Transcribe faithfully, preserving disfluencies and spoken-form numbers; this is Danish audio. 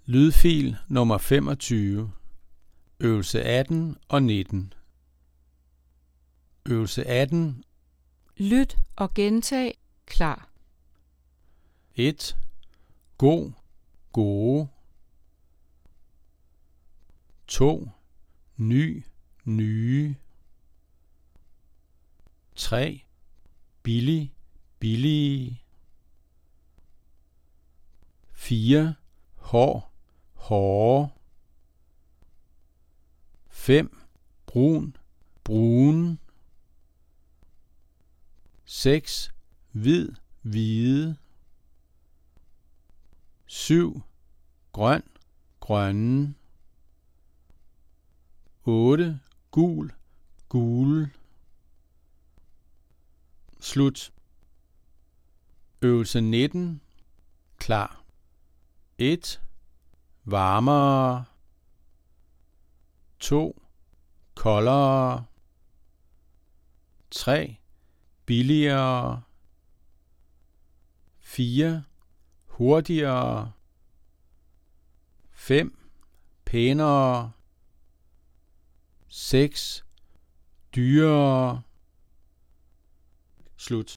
Lydfil nummer femogtyve. Øvelse atten og nitten. Øvelse atten. Lyt og gentag. Klar. et. God, gode. to. Ny, nye. tre. Billig, billige. fire. Hård, hårde. fem. Brun, brune. seks. Hvid, hvide. syv. Grøn, grønne. otte. Gul, gule. Slut. Øvelse nitten. Klar. et. Varmere. to. Koldere. tre. Billigere. fire. Hurtigere. fem. Pænere. seks. Dyrere. Slut.